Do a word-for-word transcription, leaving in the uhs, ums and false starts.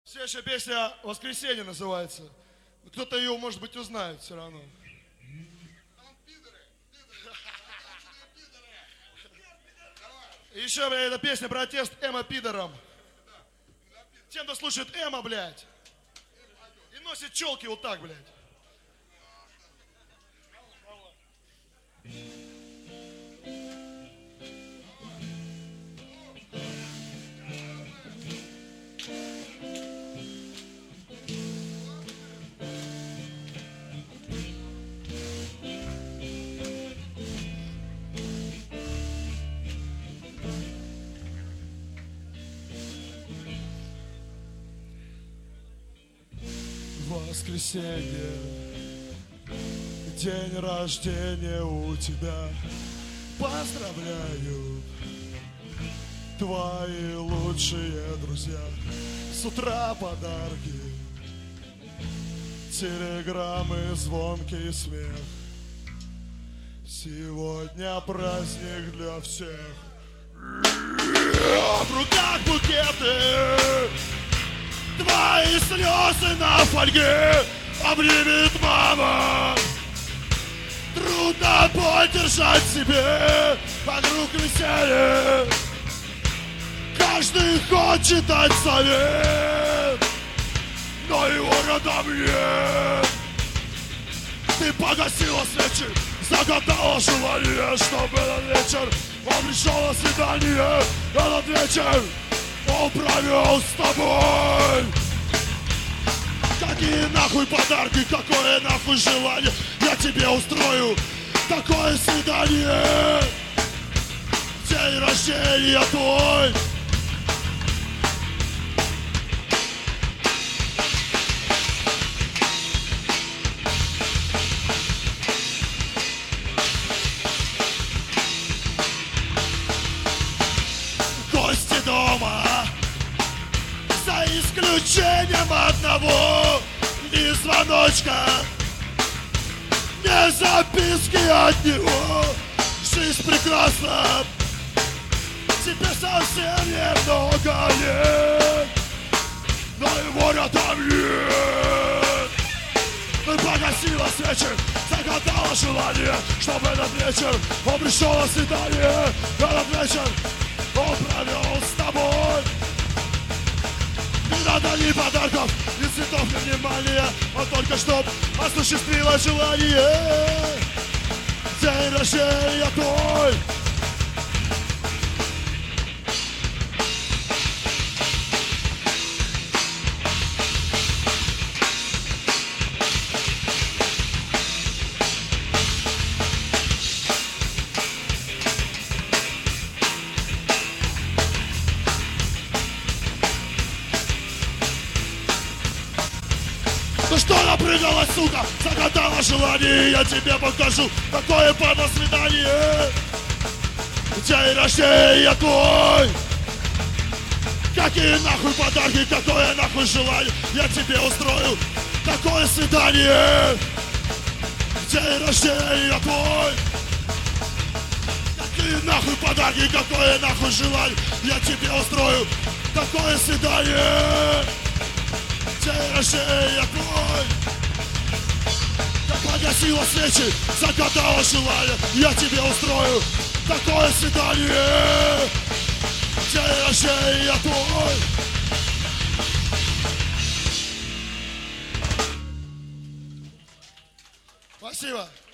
Следующая песня «Воскресенье» называется. Кто-то ее, может быть, узнает все равно. Еще, блядь, эта песня протест Эма пидорам. Тем, кто слушает Эма, блядь. И носит челки вот так, блядь. Воскресенье, день рождения у тебя. Поздравляю, твои лучшие друзья. С утра подарки, телеграммы, звонкий смех. Сегодня праздник для всех. В руках букеты, твои слезы на фольге обнимет мама. Трудно поддержать себе вокруг веселье. Каждый хочет дать совет, но его рядом нет. Ты погасила свечи, загадала желание, чтобы этот вечер он пришел на свидание. Этот вечер он провел с тобой. Какие нахуй подарки, какое нахуй желание, я тебе устрою такое свидание. День рождения твой. Гости дома, за исключением одного. Ни звоночка, ни записки от него. Жизнь прекрасна, теперь совсем немного лет, но его рядом нет. Ты погасила свечи, загадала желание, чтобы этот вечер он пришел на свидание. Этот вечер он провел с тобой. Не надо ни подарков, ни цветов, ни внимания, а только чтоб осуществило желание. День рождения твой. Ну что напрыгалась, сука, загадала желание, я тебе покажу такое свидание. День рождения твой. Какие нахуй подарки, какое нахуй желание, я тебе устрою такое свидание. День рождения твой. Какие нахуй подарки, какое нахуй желание, я тебе устрою такое свидание. День рождения твой. Я погасила свечи, загадала желание, я тебе устрою такое свидание. День рождения твой. Спасибо.